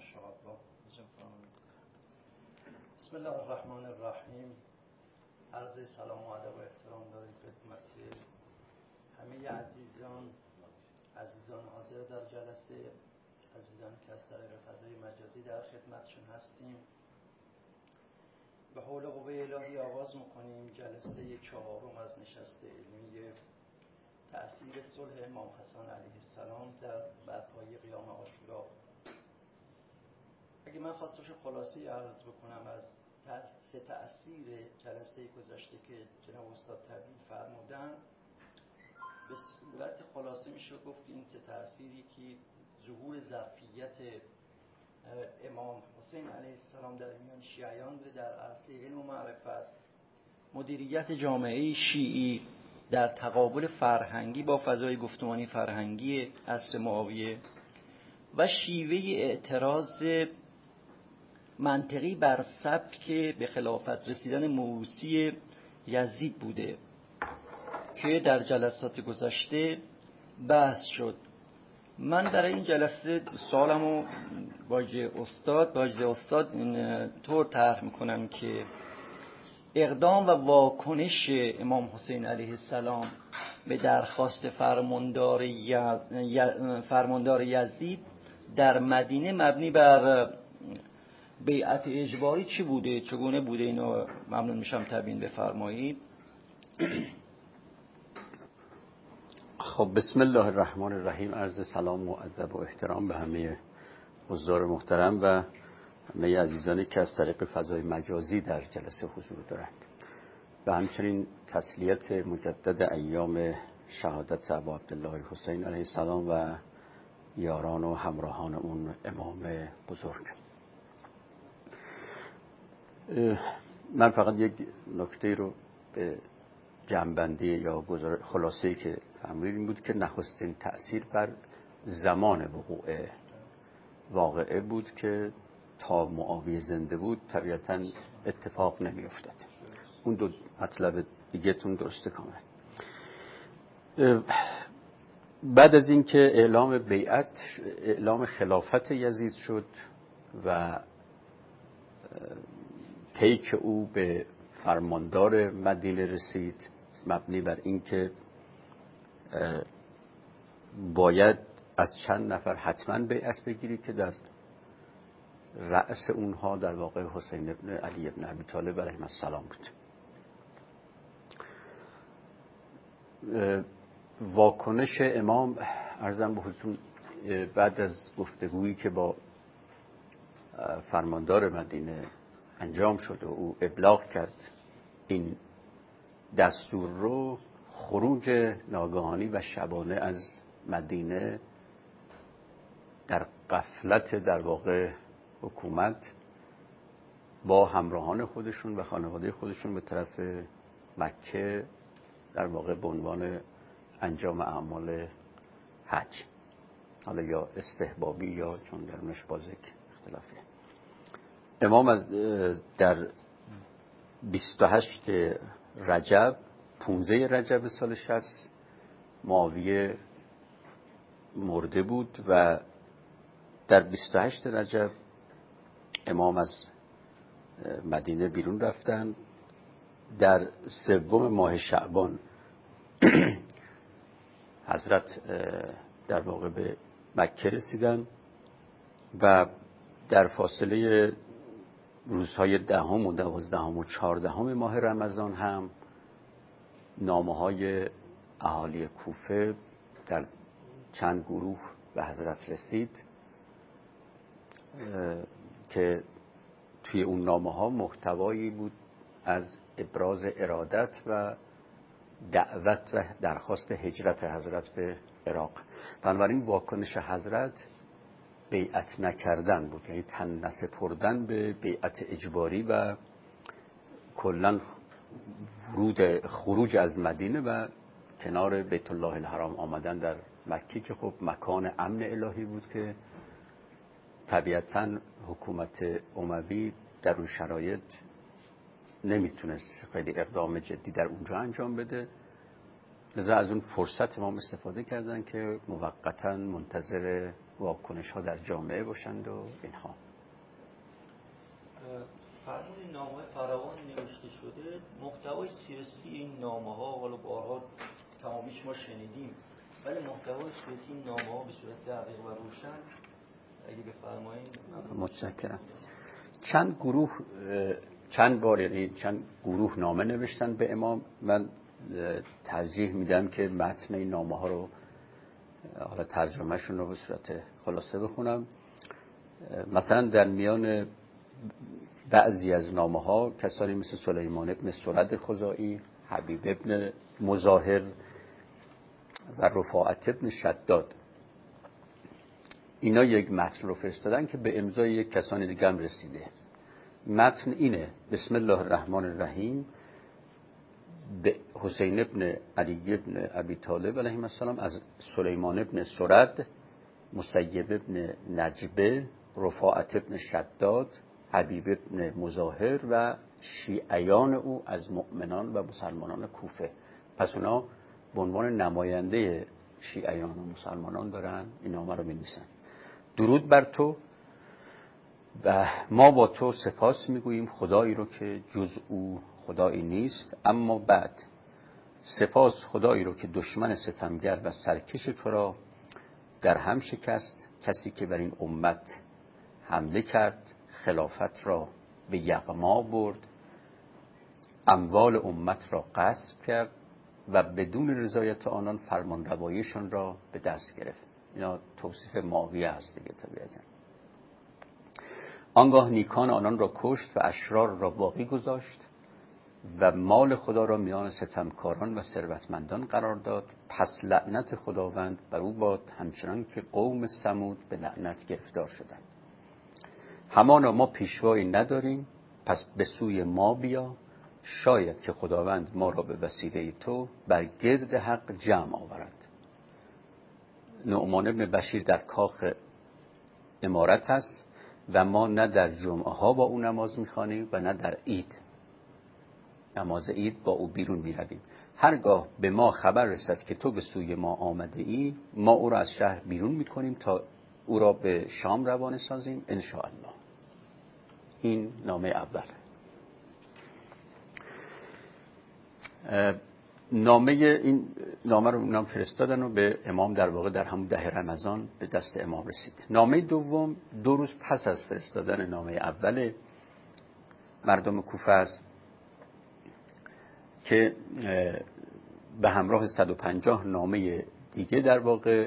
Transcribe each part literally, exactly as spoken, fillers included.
بسم الله الرحمن الرحیم. عرض سلام و ادب و احترام داریم خدمت همه عزیزان عزیزان حاضر در جلسه، عزیزان که از طریق فضای مجازی در خدمتشون هستیم. به حول قوه الهی آغاز میکنیم جلسه چهارم از نشست علمی تأثیر صلح امام حسن علیه السلام در برپایی قیام عاشورا. اگه من خواستم خلاصه عرض بکنم از سه تأثیر جلسه گذشته که جناب استاد طبیل فرمودن، به صورت خلاصه میشه گفت که این سه تأثیری که ظهور ظرفیت امام حسین علیه السلام در میان شیعیان بوده در عرصه علم و معرفت، مدیریت جامعه شیعی در تقابل فرهنگی با فضای گفتمانی فرهنگی عصر معاویه و شیوه اعتراض منطقی بر سبک به خلافت رسیدن موروثی یزید بوده که در جلسات گذشته بحث شد. من برای این جلسه سوالمو واجه استاد واجه استاد این طور طرح میکنم که اقدام و واکنش امام حسین علیه السلام به درخواست فرماندار فرماندار یزید در مدینه مبنی بر بیعت اجباری چی بوده، چگونه بوده، اینو ممنون میشم تبیین بفرمایید. خب بسم الله الرحمن الرحیم. عرض سلام و ادب و احترام به همه حضار محترم و همه عزیزانی که از طریق فضای مجازی در جلسه حضور دارند و همچنین تسلیت مجدد ایام شهادت ابا عبدالله الحسین علیه السلام و یاران و همراهان اون امام بزرگ. من فقط یک نکته رو به جنبندی یا خلاصه‌ای که فرمودید این بود که نخستین تأثیر بر زمان وقوع واقعه بود که تا معاویه زنده بود طبیعتاً اتفاق نمی افتاد. اون دو مطلب دیگه تون درسته کاملا. بعد از اینکه اعلام بیعت اعلام خلافت یزید شد و پیک او به فرماندار مدینه رسید مبنی بر اینکه باید از چند نفر حتما بیعت بگیری که در رأس اونها در واقع حسین ابن علی ابن ابی طالب علیه السلام بود. واکنش امام عرضم به حضور بعد از گفتگویی که با فرماندار مدینه انجام شد و او ابلاغ کرد این دستور رو، خروج ناگهانی و شبانه از مدینه در غفلت در واقع حکومت با همراهان خودشون و خانواده خودشون به طرف مکه در واقع به عنوان انجام اعمال حج، حالا یا استحبابی یا چون درونش باز یک اختلافه. امام از در بیست و هشت رجب پانزده رجب سال شصت معاویه مرده بود و در بیست و هشت رجب امام از مدینه بیرون رفتن. در سوم ماه شعبان حضرت در واقع به مکه رسیدن و در فاصله روزهای دهم و دوازدهم و چهاردهم ماه رمضان هم نامه‌های اهالی کوفه در چند گروه به حضرت رسید که توی اون نامه‌ها محتوایی بود از ابراز ارادت و دعوت و درخواست هجرت حضرت به عراق. بنابراین واکنش حضرت بیعت نکردن بود، یعنی تن نسپردن به بیعت اجباری و کلاً ورود خروج از مدینه و کنار بیت الله الحرام آمدن در مکه که خب مکان امن الهی بود که طبیعتاً حکومت اموی در اون شرایط نمیتونست خیلی اقدام جدی در اونجا انجام بده، لذا از اون فرصت امام استفاده کردن که موقتاً منتظر واکنش ها در جامعه باشند و اینها. فرمون نامه فراوان نوشته شده، محتوای سیاسی این نامه ها حالا بارها تمامیش ما شنیدیم، ولی محتوای سیاسی این نامه ها به صورت دقیق و روشن اگه بفرمایید. متشکرم. چند گروه چند بار یعنی چند گروه نامه نوشتن به امام. من ترجیح میدم که متن این نامه ها رو حالا ترجمهشون رو به صورت خلاصه بخونم. مثلا در میان بعضی از نامه ها کسانی مثل سلیمان ابن سرد خزاعی، حبیب ابن مظاهر و رفاعت ابن شداد، اینا یک متن رو فرستادن که به امضای یک کسانی دیگه هم رسیده. متن اینه: بسم الله الرحمن الرحیم، به حسین ابن علی ابن ابی طالب علیه السلام از سلیمان ابن سرد، مسیب ابن نجبه، رفاعت ابن شداد، حبیب ابن مظاهر و شیعیان او از مؤمنان و مسلمانان کوفه. پس اونا به عنوان نماینده شیعیان و مسلمانان دارن این نامه رو می‌نویسن. درود بر تو و ما با تو سپاس میگوییم خدایی رو که جز او خدایی نیست، اما بعد سپاس خدایی رو که دشمن ستمگر و سرکش تو را در هم شکست، کسی که بر این امت حمله کرد، خلافت را به یغما برد، اموال امت را غصب کرد و بدون رضایت آنان فرمانرواییشان را به دست گرفت. اینا توصیف معاویه هست دیگه طبیعتاً. آنگاه نیکان آنان را کشت و اشرار را باقی گذاشت و مال خدا را میان ستمکاران و ثروتمندان قرار داد. پس لعنت خداوند بر او باد، همچنان که قوم ثمود به لعنت گرفتار شدند. همانا ما پیشوایی نداریم، پس به سوی ما بیا، شاید که خداوند ما را به وسیله تو بر گرد حق جمع آورد. نعمان ابن بشیر در کاخ امارت هست و ما نه در جمعه ها با او نماز میخوانیم و نه در عید، نماز عید با او بیرون میرویم. هرگاه به ما خبر رسد که تو به سوی ما آمده ای، ما او را از شهر بیرون میکنیم تا او را به شام روانه سازیم ان شاء الله. این نامه اول. نامه این نامه رو نام فرستادن و به امام در واقع در همون ده رمضان به دست امام رسید. نامه دوم دو روز پس از فرستادن نامه اول مردم کوفه است که به همراه صد و پنجاه نامه دیگه در واقع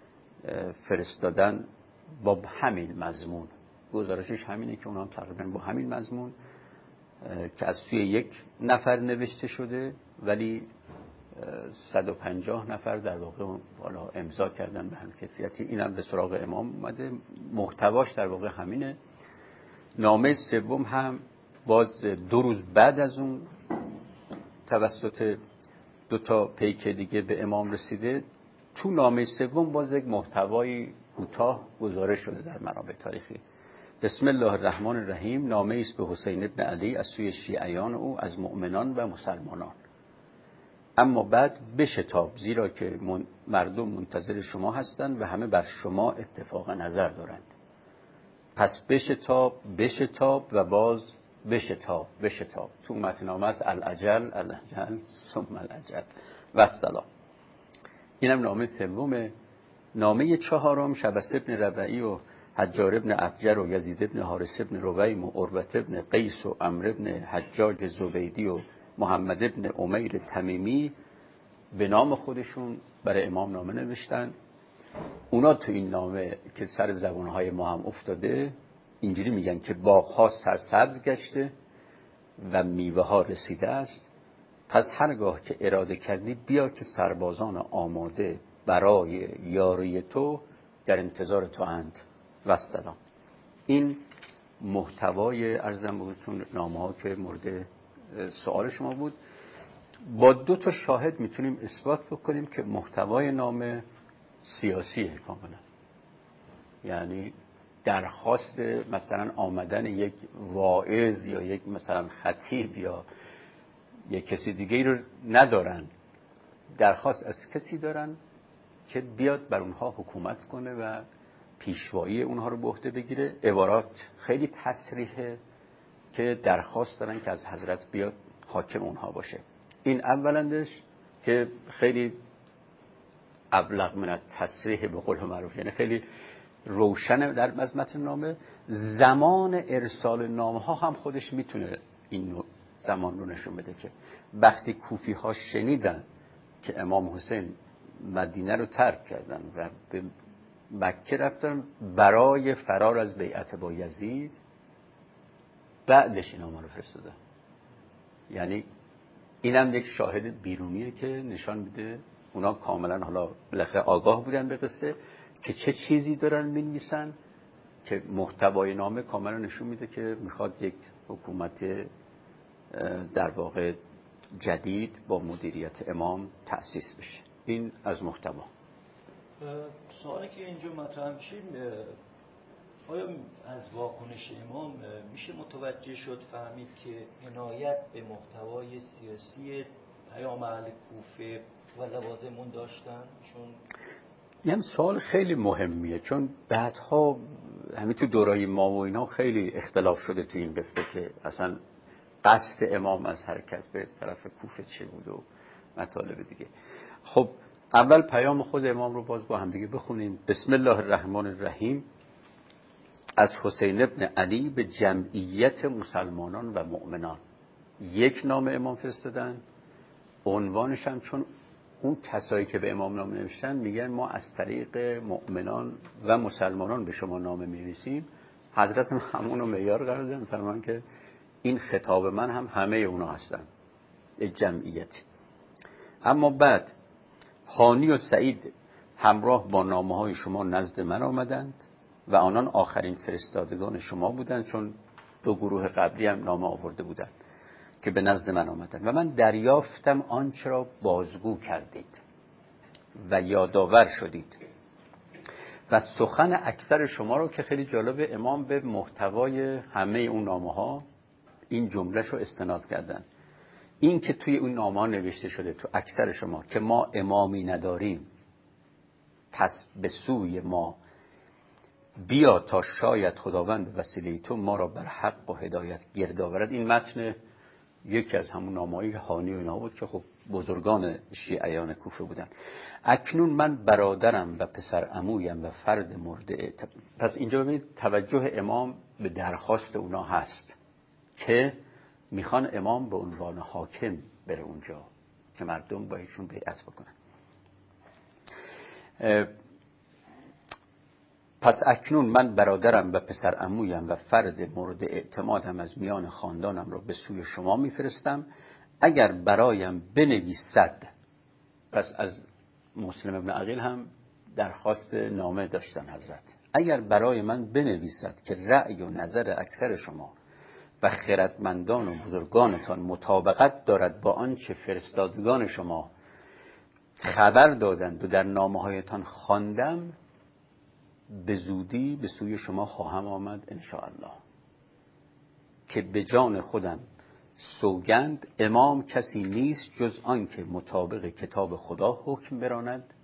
فرستادن با همین مضمون. گزارشش همینه که اونا هم تقریبا با همین مضمون که از سوی یک نفر نوشته شده، ولی صد و پنجاه نفر در واقع بالا امضا کردن به هم کیفیتی. اینم به سراغ امام اومده. محتواش در واقع همینه. نامه سوم هم باز دو روز بعد از اون توسط دو تا پیک دیگه به امام رسیده. تو نامه سوم باز یک محتوای کوتاه گزارش شده در منابع تاریخی. بسم الله الرحمن الرحیم، نامه است به حسین ابن علی از سوی شیعیان او از مؤمنان و مسلمانان. اما بعد بشتاب، زیرا که من مردم منتظر شما هستند و همه بر شما اتفاق نظر دارند. پس بشتاب بشتاب و باز بشتاب بشتاب. تو متنامه است العجل العجل ثم العجل و السلام. اینم نامه سومه. نامه چهارم شبس ابن ربعی و حجار ابن ابجر و یزید ابن حارث ابن رویم و عروت ابن قیس و عمرو ابن حجاج زبیدی و محمد ابن امیر تمیمی به نام خودشون برای امام نامه نوشتن. اونا تو این نامه که سر زبانهای ما هم افتاده اینجوری میگن که باغ‌ها سرسبز گشته و میوه ها رسیده است. پس هرگاه که اراده کردی بیا که سربازان آماده برای یاری تو در انتظار تو اند و السلام. این محتوای ارزم بهتون نامه ها که مورد سوال شما بود. با دو تا شاهد میتونیم اثبات بکنیم که محتوای نامه سیاسیه کاملا. یعنی درخواست مثلا آمدن یک واعظ یا یک مثلا خطیب یا یک کسی دیگه رو ندارن، درخواست از کسی دارن که بیاد بر اونها حکومت کنه و پیشوایی اونها رو به عهده بگیره. عبارات خیلی تصریحه که درخواست دارن که از حضرت بیاد حاکم اونها باشه. این اولندش که خیلی ابلغ من تصریح به قول معروف، یعنی خیلی روشنه در متن نامه. زمان ارسال نامه ها هم خودش میتونه این زمان رو نشون بده که وقتی کوفی ها شنیدن که امام حسین مدینه رو ترک کردن و به مکه رفتن برای فرار از بیعت با یزید، بعدش این نامه رو فرستادن. یعنی اینم یک شاهد بیرونیه که نشان میده اونا کاملا حالا بالاخره آگاه بودن به قصه که چه چیزی دارن می‌نویسن، که محتوای نامه کاملا نشون میده که میخواد یک حکومت در واقع جدید با مدیریت امام تأسیس بشه. این از محتوا. سوالی که اینجا مطرح میشه، آیا از واکنش امام میشه متوجه شد فهمید که عنایت به محتوای سیاسی پیام اهل کوفه و لوازمون داشتن؟ چون یعنی سوال خیلی مهمیه، چون بعدها همین تو دورای ما و اینا خیلی اختلاف شده تو این قصه که اصلا قصد امام از حرکت به طرف کوفه چه بود و مطالب دیگه. خب اول پیام خود امام رو باز با هم دیگه بخونیم. بسم الله الرحمن الرحیم. از حسین ابن علی به جمعیت مسلمانان و مؤمنان. یک نام امام فرستادن، عنوانش هم چون اون کسایی که به امام نامه نوشتن میگن ما از طریق مؤمنان و مسلمانان به شما نامه می‌نویسیم، حضرت همون رو معیار قرار دادن، فرمان که این خطاب من هم همه اونا هستن، یک جمعیت. اما بعد هانی و سعید همراه با نامه های شما نزد من آمدند و آنان آخرین فرستادگان شما بودند، چون دو گروه قبلی هم نامه آورده بودند که به نزد من آمدند و من دریافتم آنچه را بازگو کردید و یادآور شدید و سخن اکثر شما رو، که خیلی جالب، امام به محتوای همه اون نامه ها این جملهش رو استناد کردن. این که توی اون نامه ها نوشته شده تو اکثر شما که ما امامی نداریم، پس به سوی ما بیا تا شاید خداوند وسیله تو ما را بر حق و هدایت گرد آورد. این متن یکی از همون نامه‌های هانی و اینا بود که خب بزرگان شیعیان کوفه بودن. اکنون من برادرم و پسر عمویم و فرد مورد اعتماد. پس اینجا ببینید توجه امام به درخواست اونا هست که میخوان امام به عنوان حاکم بره اونجا که مردم با ایشون بیعت بکنن. پس اکنون من برادرم و پسر عمویم و فرد مورد اعتمادم از میان خاندانم را به سوی شما میفرستم. اگر برایم بنویسد، پس از مسلم ابن عقیل هم درخواست نامه داشتن حضرت، اگر برای من بنویسد که رأی و نظر اکثر شما و خردمندان و بزرگانتان مطابقت دارد با آنچه فرستادگان شما خبر دادند و در نامه‌هایتان خواندم، به زودی به سوی شما خواهم آمد انشاءالله. که به جان خودم سوگند امام کسی نیست جز آن که مطابق کتاب خدا حکم براند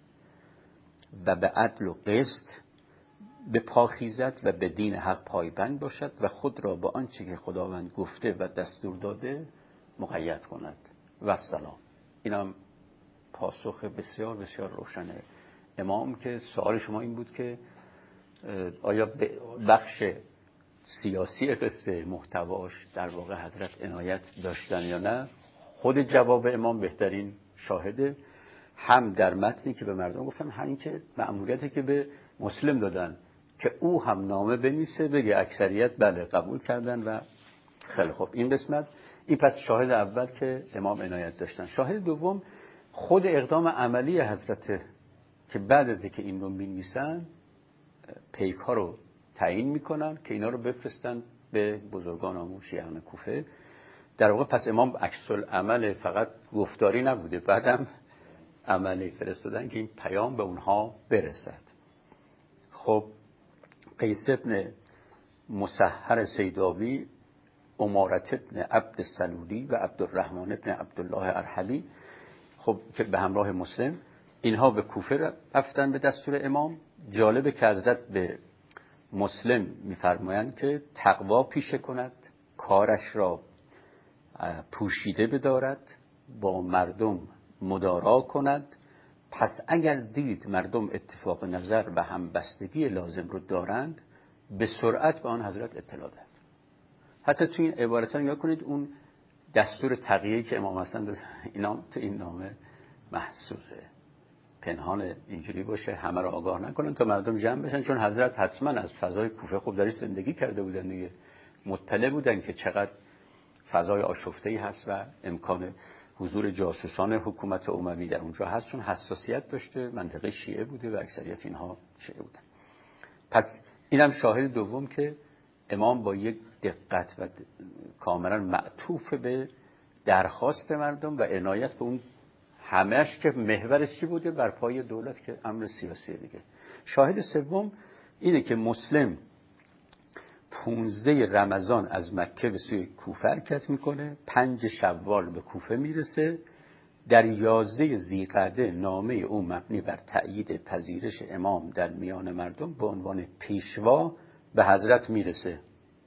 و به عدل و قسط به پاخیزد و به دین حق پایبند باشد و خود را با آنچه که خداوند گفته و دستور داده مقید کند و السلام. اینم پاسخ بسیار بسیار روشنه امام. که سوال شما این بود که آیا بخش سیاسی قصه محتواش در واقع حضرت عنایت داشتن یا نه؟ خود جواب امام بهترین شاهده، هم در متنی که به مردم گفتم، همین که مأموریتی که به مسلم دادن که او هم نامه بنویسه بگه اکثریت بله قبول کردن و خیلی خوب. این قسمت این پس شاهد اول که امام عنایت داشتن. شاهد دوم خود اقدام عملی حضرت که بعد از اینکه این رو می‌نویسن پیک ها رو تعیین میکنن که اینا رو بفرستن به بزرگان آمون شیعیان کوفه. در واقع پس امام عکس العمل فقط گفتاری نبوده، بعدم عملی فرستادن که این پیام به اونها برسد. خب قیس ابن مسحر سیداوی، امارت ابن عبد سلولی و عبدالرحمن ابن عبدالله ارحلی، خب که به همراه مسلم اینها به کوفه رفتن به دستور امام. جالبه که حضرت به مسلم می‌فرمایند که تقوا پیشه کند، کارش را پوشیده بدارد، با مردم مدارا کند. پس اگر دید مردم اتفاق نظر و همبستگی لازم رو دارند، به سرعت به آن حضرت اطلاع دهد. حتی تو این عبارتا نگاه کنید، اون دستور تقیه‌ای که امام حسن داد، اینا تو این نامه محسوسه، پنهان اینجوری باشه، همه رو آگاه نکنن تا مردم جمع بشن، چون حضرت حتما از فضای کوفه خوب درش زندگی کرده بودن دیگه، مطلع بودن که چقدر فضای آشفته‌ای هست و امکان حضور جاسوسان حکومت اموی در اونجا هست، چون حساسیت داشته، منطقه شیعه بوده و اکثریت اینها شیعه بودن. پس اینم شاهد دوم که امام با یک دقت و کاملا معطوف به درخواست مردم و عنایت به اون همهش که محورش چی بوده؟ بر پای دولت، که امر سیاسی دیگه. شاهد سوم اینه که مسلم پونزده رمضان از مکه به سوی کوفه حرکت میکنه، پنج شوال به کوفه میرسه، در یازده ذیقعده نامه او مبنی بر تأیید پذیرش امام در میان مردم به عنوان پیشوا به حضرت میرسه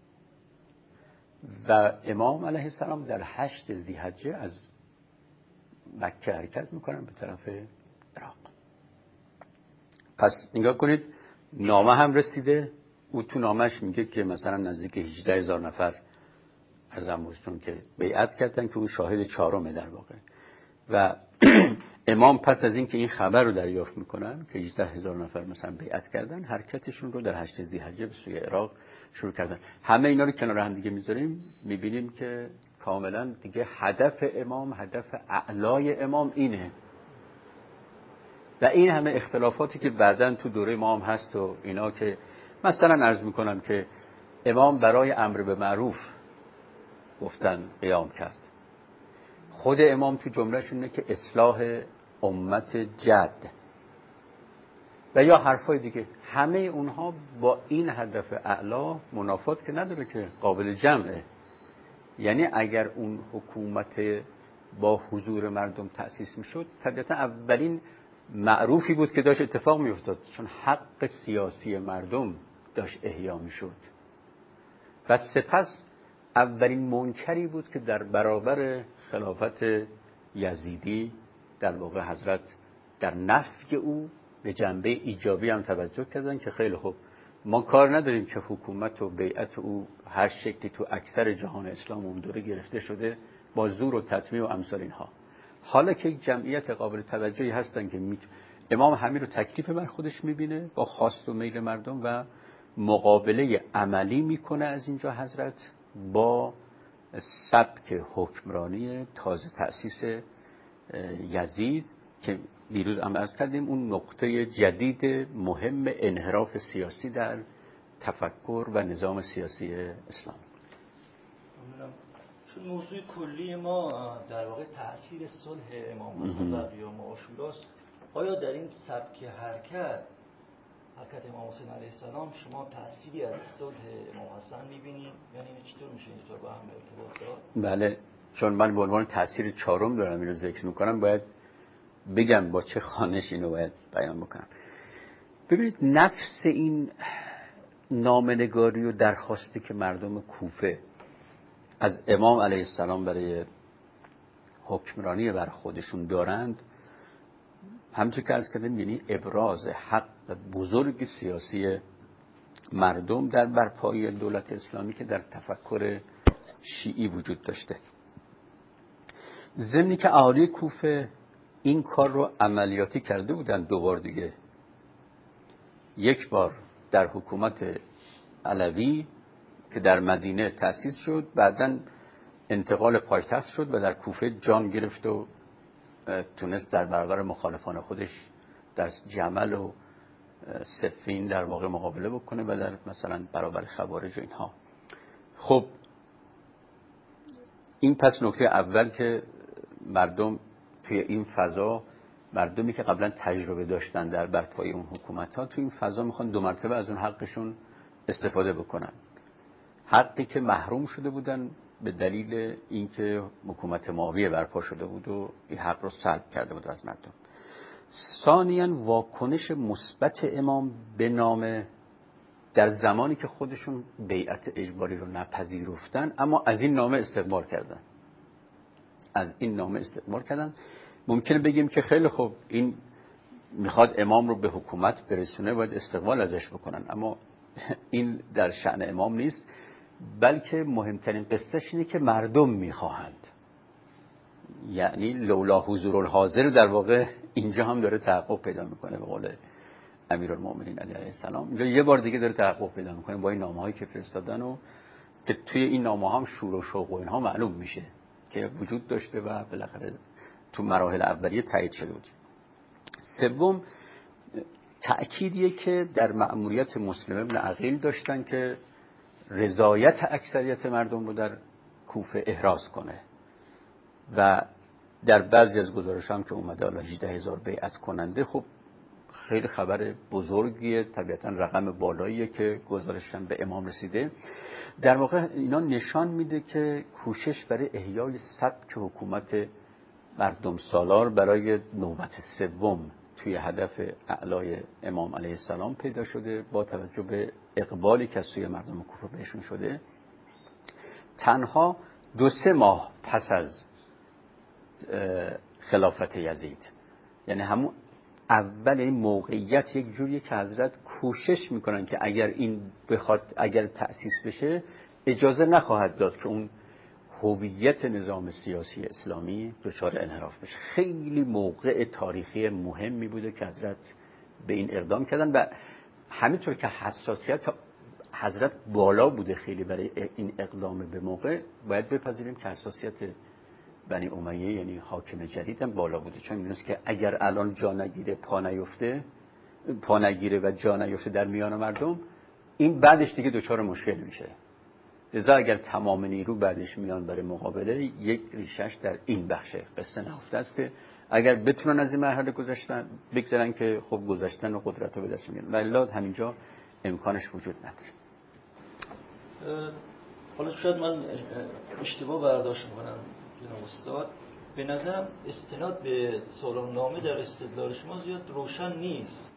و امام علیه السلام در هشت ذی‌حجه از مکه حرکت میکنن به طرف عراق. پس نگاه کنید، نامه هم رسیده. او تو نامش میگه که مثلا نزدیک هجده هزار نفر از اموستون که بیعت کردن، که اون شاهد چهارمه در واقع. و امام پس از این که این خبر رو دریافت میکنن که هجده هزار نفر مثلا بیعت کردن، حرکتشون رو در هشت ذی‌حجه به سوی عراق شروع کردن. همه اینا رو کنار هم دیگه میذاریم، میبینیم که کاملا دیگه هدف امام، هدف اعلای امام اینه. و این همه اختلافاتی که بعداً تو دوره ما هم هست و اینا، که مثلا عرض میکنم که امام برای امر به معروف گفتن قیام کرد. خود امام تو جمله‌ش اینه که اصلاح امت جد و یا حرفای دیگه، همه اونها با این هدف اعلا منافات که نداره، که قابل جمعه. یعنی اگر اون حکومت با حضور مردم تأسیس میشد، طبیعتا اولین معروفی بود که داشت اتفاق میافتاد، چون حق سیاسی مردم داشت احیا میشد. و سپس اولین منکری بود که در برابر خلافت یزیدی در واقع حضرت در نفی او به جنبه ایجابی هم توجه کردن که خیلی خوب، ما کار نداریم که حکومت و بیعت او هر شکلی تو اکثر جهان اسلام اون دوره گرفته شده با زور و تطمیع و امثال اینها. حالا که یک جمعیت قابل توجهی هستن که می... امام همین رو تکلیف بر خودش میبینه با خواست و میل مردم و مقابله عملی میکنه از اینجا حضرت با سبک حکمرانی تازه تأسیس یزید، که دیروز هم عرض کردیم اون نقطه جدید مهم انحراف سیاسی در تفکر و نظام سیاسی اسلام. چون موضوع کلی ما در واقع تأثیر صلح امام حسین و قیام عاشوراست، آیا در این سبک حرکت حرکت امام حسین علیه السلام شما تأثیری از صلح امام حسن می‌بینید؟ یعنی چطور میشه اینطور با هم ارتباط داد؟ بله، چون من به عنوان تأثیر چهارم دارم اینو ذکر میکنم، باید بگم با چه خوانش اینو باید بیان بکنم. ببینید، نفس این نامنگاری و درخواستی که مردم کوفه از امام علیه السلام برای حکمرانی بر خودشون دارند، همونطور که عرض کردم، یعنی ابراز حق بزرگ سیاسی مردم در برپایی دولت اسلامی که در تفکر شیعی وجود داشته. ضمنی که اهالی کوفه این کار رو عملیاتی کرده بودن دو بار دیگه. یک بار در حکومت علوی که در مدینه تأسیس شد، بعداً انتقال پایتخت شد و در کوفه جان گرفت و تونست در برابر مخالفان خودش در جمل و صفین در واقع مقابله بکنه و در مثلا برابر خوارج و اینها. خب این پس نکته اول که مردم توی این فضا، مردمی که قبلا تجربه داشتن در برپایی اون حکومت ها، توی این فضا میخوان دو مرتبه از اون حقشون استفاده بکنن. حقی که محروم شده بودن به دلیل اینکه حکومت معاویه برپا شده بود و این حق رو سلب کرده بود از مردم. ثانیاً واکنش مثبت امام به نام در زمانی که خودشون بیعت اجباری رو نپذیرفتن اما از این نامه استقبال کردن از این نامه استقبال کردن ممکنه بگیم که خیلی خوب این میخواد امام رو به حکومت برسونه باید استقبال ازش بکنن، اما این در شأن امام نیست، بلکه مهمترین قصهش اینه که مردم میخواهند. یعنی لولا حضور الحاضر در واقع اینجا هم داره تحقق پیدا میکنه به قول امیرالمومنین علی علیه السلام. اینجا یه بار دیگه داره تحقق پیدا میکنه با این نامه‌هایی که فرستادن و که توی این نامه هم شور و شوق و اینها معلوم میشه که وجود داشته و بالاخره تو مراحل اولیه تایید شده بود. سوم تأکیدیه که در مأموریت مسلم ابن عقیل داشتن که رضایت اکثریت مردم رو در کوفه احراز کنه و در بعضی از گزارش هم که اومده حالا هجده هزار بیعت کننده، خب خیلی خبر بزرگیه، طبیعتا رقم بالاییه که گزارش هم به امام رسیده. در واقع اینا نشان میده که کوشش برای احیای سبک حکومت مردم سالار برای نوبت سوم توی هدف اعلای امام علیه السلام پیدا شده با توجه به اقبالی که از سوی مردم کوفه بهشون شده. تنها دو سه ماه پس از خلافت یزید، یعنی همون اول این موقعیت یک جوریه که حضرت کوشش میکنن که اگر این بخواد اگر تأسیس بشه اجازه نخواهد داد که اون هویت نظام سیاسی اسلامی دچار انحراف بشه. خیلی موقع تاریخی مهمی بوده که حضرت به این اقدام کردن و همینطور که حساسیت حضرت بالا بوده خیلی برای این اقدام به موقع، باید بپذیریم که حساسیت بنی امیه یعنی حاکم جدید هم بالا بوده، چون می‌دونست که اگر الان جا نگیره پا نیفته پا نگیره و جا نیفته در میان مردم، این بعدش دیگه دچار مشکل میشه. لذا اگر تمام نیرو بعدش میان برای مقابله، یک ریشش در این بخش قصه نهفته است که اگر بتونن از این مرحله گذشتن بگذارن که خب گذشتن و قدرت رو به دست میارن، ولی همینجا امکانش وجود نداره. حالا شاید من اشتباه برداشت میکنم جناب استاد، به نظرم استناد به سالنامه در استدلال شما زیاد روشن نیست.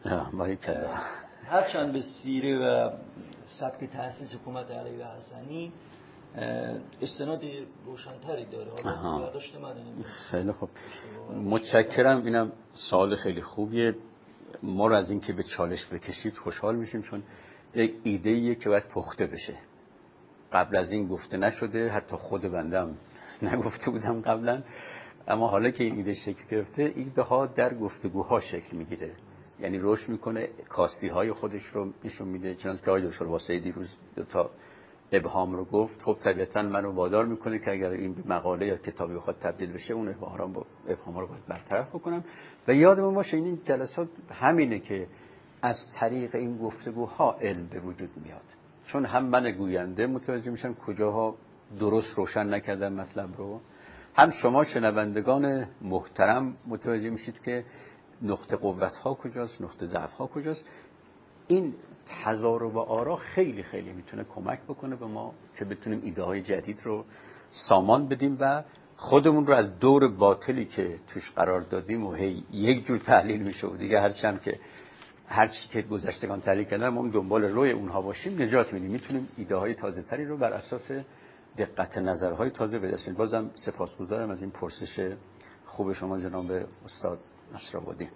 هرچند به سیره و سبک تأسیس حکومت علیه حسنی استناد روشن‌تری داره. حالا برداشت من اینه. خیلی خوب، متشکرم. اینم سوال خیلی خوبیه. ما رو از این که به چالش بکشید خوشحال میشیم، چون یک ایده‌ایه که باید پخته بشه. قبل از این گفته نشده، حتی خود بندم نگفته بودم قبلا، اما حالا که این ایده شکل گرفته، ایده ها در گفتگوها شکل میگیره، یعنی رشد میکنه، کاستی های خودش رو نشون میده. چنانچه که آقای دکتر واسعی دیروز دو تا ابهام رو گفت، خب طبیعتا منو وادار میکنه که اگر این مقاله یا کتابی بخواد تبدیل بشه، اون ابهام رو ابهام رو باید برطرف بکنم. و یادمون باشه این جلسات همینه که از طریق این گفتگوها علم به وجود میاد، چون هم من گوینده متوجه میشم کجاها درست روشن نکردم مطلب رو، هم شما شنوندگان محترم متوجه میشید که نقطه قوت ها کجاست، نقطه ضعف ها کجاست. این تضارب آرا خیلی خیلی میتونه کمک بکنه به ما که بتونیم ایده های جدید رو سامان بدیم و خودمون رو از دور باطلی که توش قرار دادیم و هی یک جور تحلیل میشه و دیگه هرچند که هر چی که گذشتگان تحلیل کردن ما دنبال روی اونها باشیم نجات میدیم، میتونیم ایده های تازه تری رو بر اساس دقت نظرهای تازه به دست بیاریم. بازم سپاسگزارم از این پرسش خوب شما جناب استاد نصرآبادی.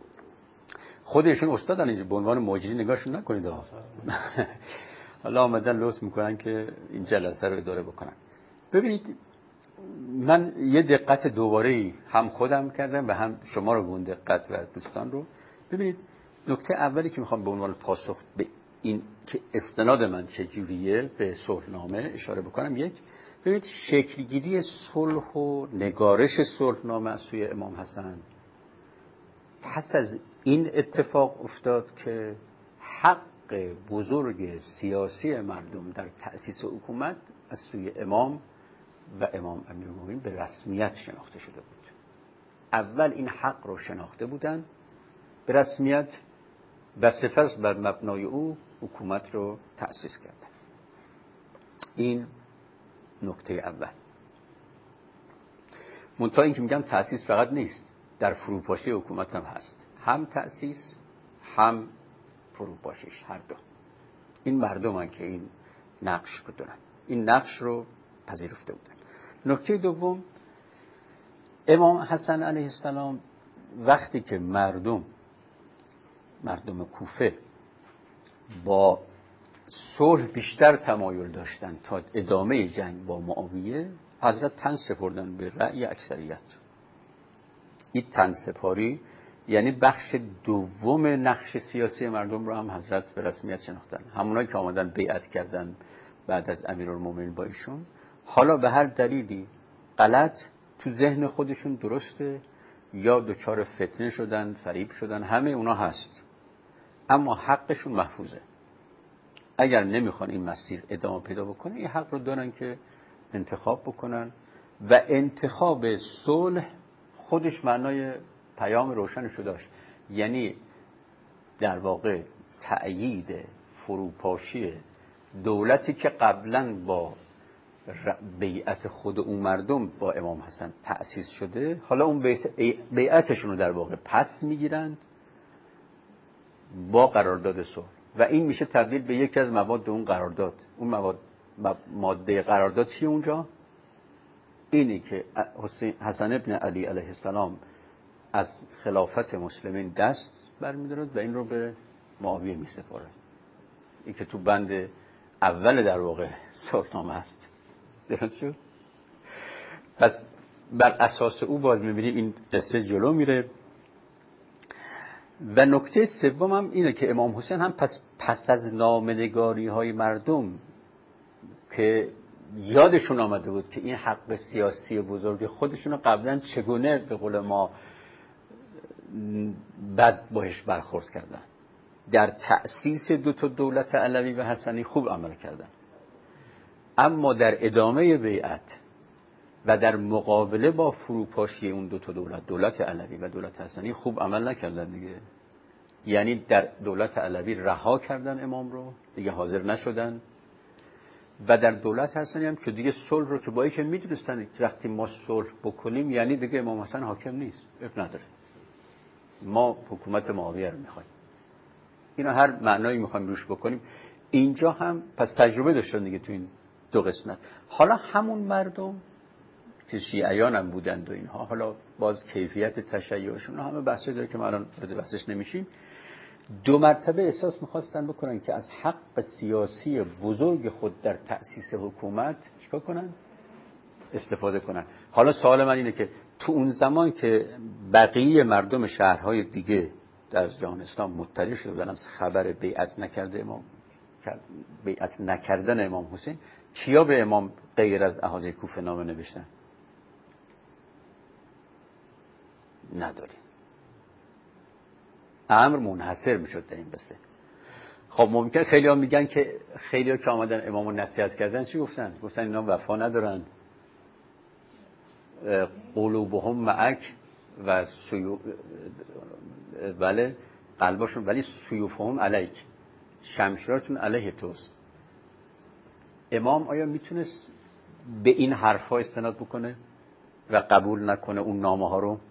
خودشون استادن اینجا، به عنوان ماجری نگاهشون نکنید. حالا آمدن لطف میکنن که این جلسه رو اداره بکنن. ببینید من یه دقت دوباره هم خودم کردم و هم شما رو به اون دقت و دوستان رو. ببینید نکته اولی که میخوام به عنوان پاسخ به این که استناد من چجوریه به صلحنامه اشاره بکنم، یک، ببینید شکلگیری صلح و نگارش صلحنامه از سوی امام حسن پس از این اتفاق افتاد که حق بزرگ سیاسی مردم در تأسیس حکومت از سوی امام و امام امیرالمومنین به رسمیت شناخته شده بود. اول این حق رو شناخته بودن به رسمیت و سپس بر مبنای او حکومت رو تأسیس کردن. این نکته اول. منتها این که میگم تأسیس فقط نیست، در فروپاشی حکومت هم هست، هم تأسیس هم فروپاشیش، هر دو. این مردمان که این نقش رو دارن، این نقش رو پذیرفته بودن. نکته دوم، امام حسن علیه السلام وقتی که مردم مردم کوفه با صلح بیشتر تمایل داشتن تا ادامه جنگ با معاویه، حضرت تن سپردن به رأی اکثریت. این تن سپاری یعنی بخش دوم نقش سیاسی مردم رو هم حضرت به رسمیت شناختن. همونایی که آمدن بیعت کردن بعد از امیرالمومنین با ایشون، حالا به هر دلیلی غلط تو ذهن خودشون درسته یا دچار فتنه شدن، فریب شدن، همه اونا هست، اما حقشون محفوظه. اگر نمیخوان این مسیر ادامه پیدا بکنه، این حق رو دارن که انتخاب بکنن و انتخاب صلح خودش معنای پیام روشنشو داشت، یعنی در واقع تأیید فروپاشی دولتی که قبلا با بیعت خود اون مردم با امام حسن تأسیس شده، حالا اون بیعتشون رو در واقع پس میگیرند با قرارداد صلح و این میشه تبدیل به یکی از مواد اون قرارداد. اون مواد ماده قرارداد چیه اونجا؟ اینی که حسن ابن علی علیه السلام از خلافت مسلمین دست برمی‌دارد و این رو به معاویه می‌سپارد. این که تو بند اول در واقع صلحنامه است. درست شد؟ پس بر اساس او باز می‌بینیم این قصه جلو میره. و نکته سوم هم اینه که امام حسین هم پس پس از نامه‌نگاری‌های مردم که یادشون آمده بود که این حق سیاسی بزرگ خودشون رو قبلا چگونه به قول ما بد باش برخورد کردن، در تأسیس دو تا دولت علوی و حسنی خوب عمل کردن، اما در ادامه بیعت و در مقابله با فروپاشی اون دو تا دولت، دولت علوی و دولت حسنی، خوب عمل نکردن دیگه. یعنی در دولت علوی رها کردن امام رو، دیگه حاضر نشدن، و در دولت حسنی هم که دیگه صلح رو که با اینکه میدونستن وقتی ما صلح بکنیم یعنی دیگه امام حسن حاکم نیست، اب نداره، ما حکومت معاویه رو میخوایم، اینا هر معنایی میخوایم روش بکنیم. اینجا هم پس تجربه داشتن دیگه تو این دو قسمت. حالا همون مردم که شیعیان هم بودند و اینها، حالا باز کیفیت تشیعشون همه بحثی داره که ما الان وارد بحثش نمیشیم، دو مرتبه احساس میخواستن بکنن که از حق سیاسی بزرگ خود در تأسیس حکومت چیکار کنن؟ استفاده کنن. حالا سوال من اینه که تو اون زمان که بقیه مردم شهرهای دیگه در جهان اسلام مطلع شده بودن از خبر بیعت نکرده امام بیعت نکردن امام حسین، کیا به امام غیر از اهالی کوفه نامه نوشتن؟ نداریم. امر منحصر میشد در این قصه. خب ممکن خیلی ها میگن که خیلی ها که آمدن امامو نصیحت کردن چی گفتن؟ گفتن اینا وفا ندارن، قلوبهم معک و سیو بله قلبشون، ولی سیوفهم علیک، شمشیراتون علیه توست. امام آیا میتونست به این حرفا استناد بکنه و قبول نکنه اون نامه ها رو؟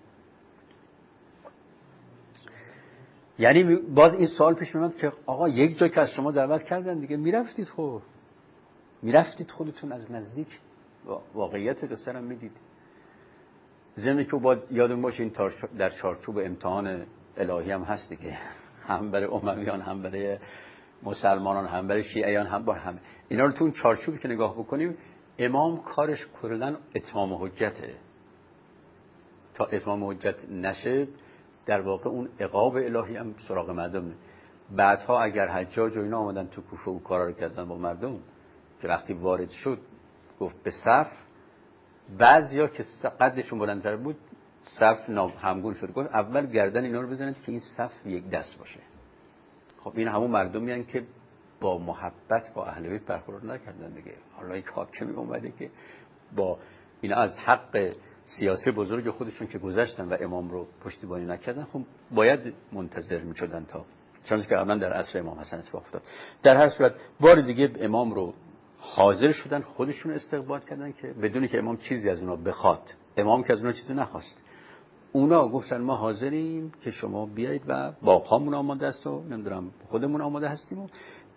یعنی باز این سوال پیش میاد که آقا یک جا که از شما دعوت کردن دیگه میرفتید، خب میرفتید خودتون از نزدیک واقعیت قصه رو میدید. ضمن که باید یادون باشه این در چارچوب امتحان الهی هم هست دیگه، هم برای امویان، هم برای مسلمانان، هم برای شیعیان، هم با همه اینا رو تو اون چارچوبی که نگاه بکنیم، امام کارش کلاً اتمام حجته. تا اتمام حجت نشه در واقع اون عقاب الهی هم سراغ مردم. بعدها اگر حجاج و اینا آمدن تو کوفه و کارا رو کردن با مردم که وقتی وارد شد گفت به صف، بعضیا که قدشون بلندتر بود صف همگون شد، گفت اول گردن اینا رو بزنید که این صف یک دست باشه. خب این همون مردمی هستند که با محبت با اهل بیت برخورد نکردن دیگه. حالا یک حاکمی اومده که با اینا از حق سیاسی بزرگ خودشون که گذشتن و امام رو پشتیبانی نکردن، خب باید منتظر می‌شدن تا چنانچه که قبلا در عصر امام حسن اتفاق افتاد. در هر صورت بار دیگه امام رو حاضر شدن، خودشون استقبال کردن که بدونی که امام چیزی از اونا بخواد. امام که از اونا چیزی نخواست، اونا گفتن ما حاضریم که شما بیایید و باغ‌هامون آماده است و نمیدونم خودمون آماده هستیم و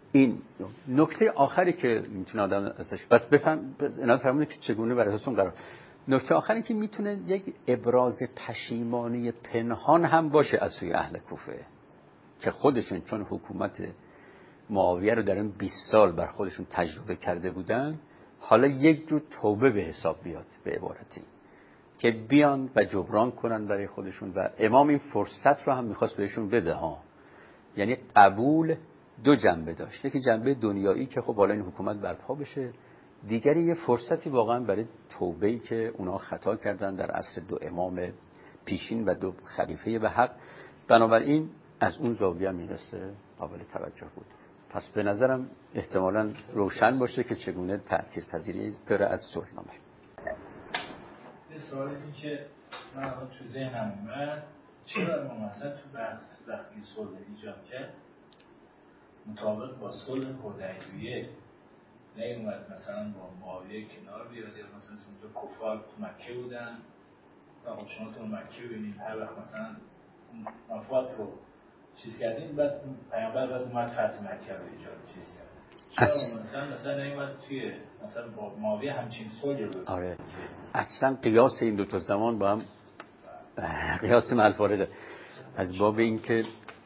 این نکته آخری که میتونه آدم ازش بس بفهم اینا فهمونه که چگونه بر اساس اون قرار. نکته آخری که میتونه یک ابراز پشیمانی پنهان هم باشه از سوی اهل کوفه که خودشون چون حکومت معاویه رو در این بیست سال بر خودشون تجربه کرده بودن، حالا یک جور توبه به حساب بیاد، به عبارتی که بیان و جبران کنن برای خودشون. و امام این فرصت رو هم میخواست بهشون بده ها. یعنی قبول دو جنبه داشت، یکی جنبه دنیایی که خب حالا این حکومت برپا بشه، دیگری یه فرصتی واقعا برای توبه‌ای که اونا خطا کردن در عصر دو امام پیشین و دو خلیفه به حق. بنابراین از اون زاویه میرسه قابل توجه بود. پس به نظرم احتمالاً روشن باشه که چگونه تأثیرپذیری داره از صلحنامه. یه سوالی این که من تو ذهنم اومد، چرا ما مثلا تو بحث وقتی صلح ایجاد کرد مطابق با صلح حدیبیه نیومد مثلا با معاویه کنار بیاد، یا مثلا اونجا کفار تو مکه بودن و خب شما تو مکه ببینید هر وقت مثلا مفاد رو چیز کردیم بعد پیامبر بعد اومد فتح مکه رو ایجاد چیز کرد. چرا مثلا مثلا نیومد توی مثلا با معاویه همچین صلحی رو؟ آره اصلا قیاس این دو تا زمان با هم قیاس ملفارده از باب این که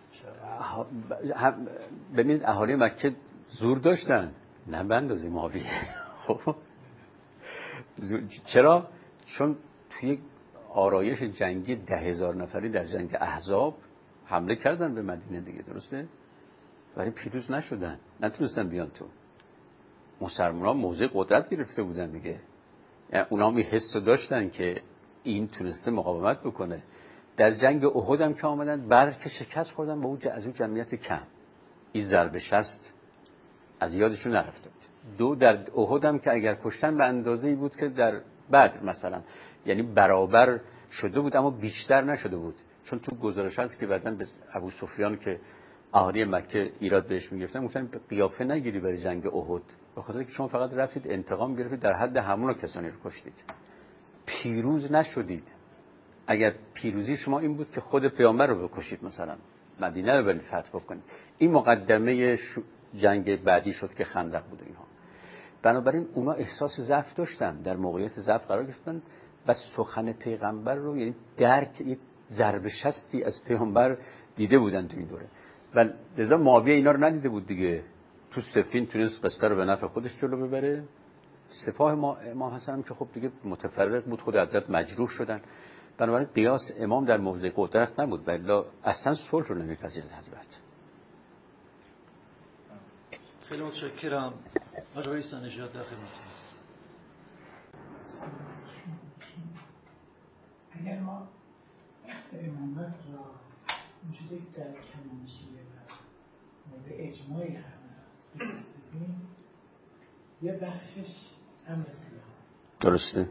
ببینید اهالی مکه زور داشتن نه به اندازه معاویه. خب چرا؟ چون توی آرایش جنگی ده هزار نفری در جنگ احزاب حمله کردن به مدینه دیگه، درسته؟ ولی پیروز نشدن، نتونستن بیان تو. مسلمان‌ها موضع قدرت گرفته بودن دیگه، یعنی اونا می حس داشتن که این تونسته مقاومت بکنه. در جنگ احد هم که آمدن بعد که شکست خوردن با اون از اون جمعیت کم، این ضرب شست از یادشون نرفته بود. دو در احد هم که اگر کشتن به اندازه‌ای بود که در بدر مثلا، یعنی برابر شده بود اما بیشتر نشده بود. چون تو گزارش هست که بعدن به ابو سفیان که اهالی مکه ایراد بهش میگفتن گفتن قیافه نگیری برای جنگ احد، به خاطر که شما فقط رفتید انتقام گرفتید، در حد همون کسانی رو کشتید، پیروز نشدید. اگر پیروزی شما این بود که خود پیامبر رو بکشید، مثلا مدینه رو برید فتح بکنید، این مقدمه جنگ بعدی شد که خندق بود اینها. بنابراین اونا احساس ضعف داشتن، در موقعیت ضعف قرار گرفتن و سخن پیغمبر رو، یعنی درک یک ضرب شستی از پیامبر دیده بودن تو این دوره. و لذا معاویه اینا رو ندیده بود دیگه. تو سفین تونست قصه رو به نفع خودش جلو ببره. سپاه ما امام حسن هم که خب دیگه متفرق بود، خود حضرت مجروح شدن. بنابراین قیاس امام در موضع قدرت نبود، ولی اصلا صلح رو نمی‌پذیرد حضرت. خیلی متشکرم. آقای رئیس نژاد در خدمتتون. اگر ما بحث امامت را اون چیزی که در کمانشیه و مورد اجماعی هم هست بپرسیدیم، یه بخشش امر سیاسی. درسته.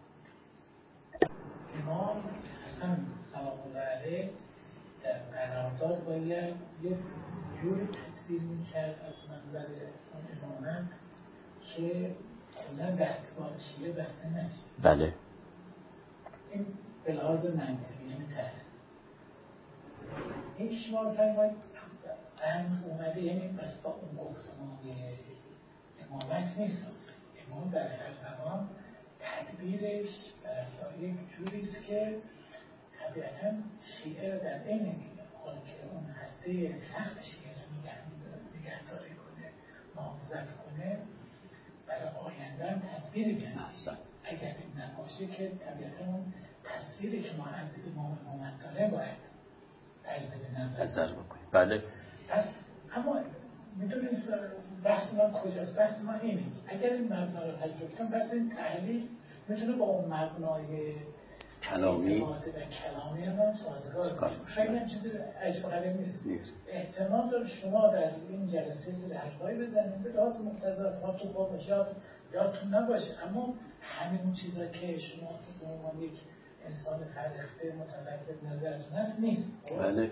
امام حسن سلام الله علیه در قرارداد باید یه جوری تدبیر میکرد از منظر اون امامت که کلا دستگاه شیعه بسته نشه. بله. این به لحاظ منطقی یعنی تحت این که شما بفرمایید امر اومده، یعنی بس با اون گفتمان امامت نیست. امام در هر زمان تدبیرش بر اساس یک جوریست که طبیعتا شیعه رو در این حال که اون هسته سخت شیعه رو نگهداری کنه، محافظت کنه، برای آینده هم تدبیری کنه. اگر این نباشه که طبیعتا اون تصویری که ما از امام امامت داره باید تجدید نظر بکنیم. بله. پس اما میدونید بحث ما کجاست؟ بحث ما اینه اگر این مبنا رو تجربه کنم، بحث این تحلیل میتونه با اون مبنای کلامی و کلامی هم سازگار باشه. خیلی هم چیزی عجب غریب نیست. احتمال داره شما در این جلسه سری حرفایی بزنید به لحاظ مقتضا ما تو خود یادتون نباشه، اما همین اون چیزا که شما به عنوان یک انسان فرهیخته متفکر نظرتون هست نیست. بله.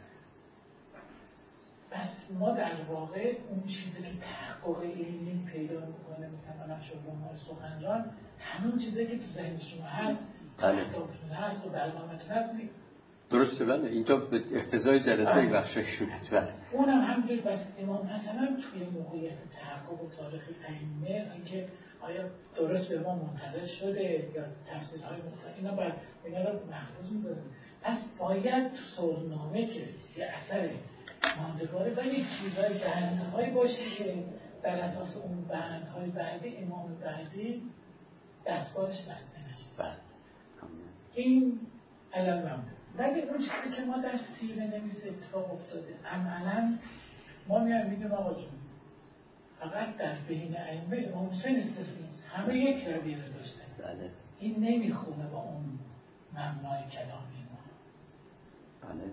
بس ما در واقع اون چیزی که تحقق علمی پیدا میکنه، مثلا نقش عنوان سخنران، همون چیزی که تو ذهن شما هست، بله. اهدافتون هست و برنامه‌تون هست نیست. درسته بله اینجا به اقتضای جلسه این بخشای شده بله. اونم همجور بس امام حسن هم توی موقعیت تحقق و تاریخ ائمه اینکه آیا درست به ما منتقل شده یا تفسیرهای مختلف اینا باید اینا رو محفوظ می‌ذاریم. پس باید تو صلحنامه که یه اثر ماندگاره و یک چیزای بندهایی باشه که بر اساس اون بندهای بعدی امام بعدی دستگاهش بسته نشه. بله. این علم نمونه. ولی اون چیزی که ما در سیره نویس اتفاق افتاده عملاً ما میایم میگیم آقا جون فقط در بین ائمه امام حسین استثناست، همه یک رویه رو داشتن. بله. این نمیخونه با اون مبنای کلامی ما. بله.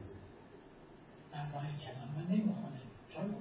مبنای کلامی نمیخونه چون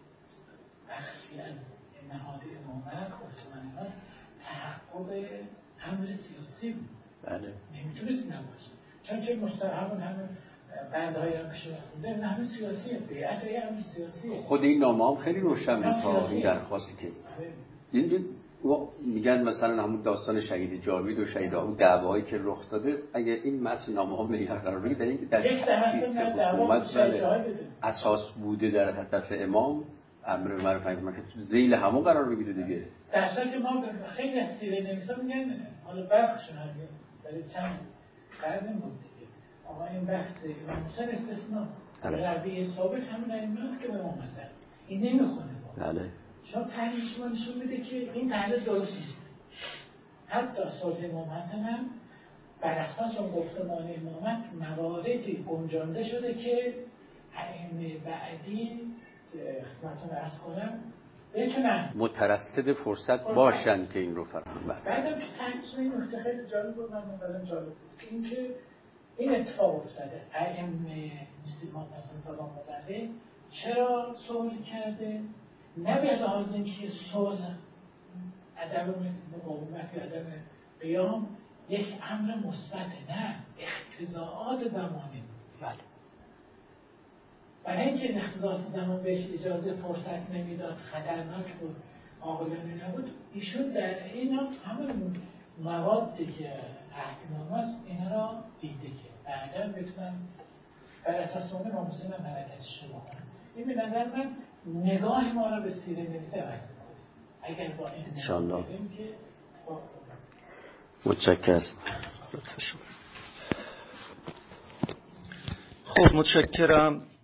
بخشی از نهاد امامت گفتمان تحقق امر سیاسی بود. بله. نمیتونست نباشه چون چه مستحبون همه بندهای هم کشون خونده نه همه سیاسیه بیعت همه سیاسیه. خود این نامه هم خیلی روشن می‌کنه این درخواستی که این میگن مثلا همون داستان شهید جاوید و شهید اون دعوایی که رخ داده اگه این متن نامه ها معیار قرار بگیره در اینکه در تأسیس حکومت اساس بوده در هدف امام امر معروف نهی منکر تو ذیل همون قرار بگیره دیگه. در صورتی که ما خیلی از سیره نویسا میگن حالا برخشون هم ولی چند قرن بود دیگه آقا این بحث امام حسین استثناست. رویه ثابت همون ائمه‌است که امام حسین این نمیخونه. بله. شما تحلیل شما نشون میده که این تحلیل درست نیست. حتی صلح امام حسن هم بر اساس اون گفتمان امامت مواردی گنجانده شده که ائمه بعدی خدمتتون عرض کنم بتونن مترصد فرصت باشن که این رو فراهم کنن. بعدم که تحقیق این نکته خیلی جالب بود، من مثلا جالب بود که اینکه این اتفاق افتاده ائمه مثل امام حسن سلام الله علیه چرا صلح کرده؟ نه به لحاظ اینکه صلح عدم مقاومت یا عدم قیام یک امر مثبت، نه اقتضاعات زمانی. بله. برای اینکه این اقتضاعات زمان بهش اجازه فرصت نمیداد، خطرناک بود، عاقلانه نبود، ایشون در این همون موادی که احتمال است اینا را دیده که بعدا بتونن بر اساس اون ناموسن هم حرکتش رو بکنن. این به نظر من نگاه ما را به سیره نویسی عوض می‌کنه. اگر با این انشاءالله که متشکرم. خب متشکرم.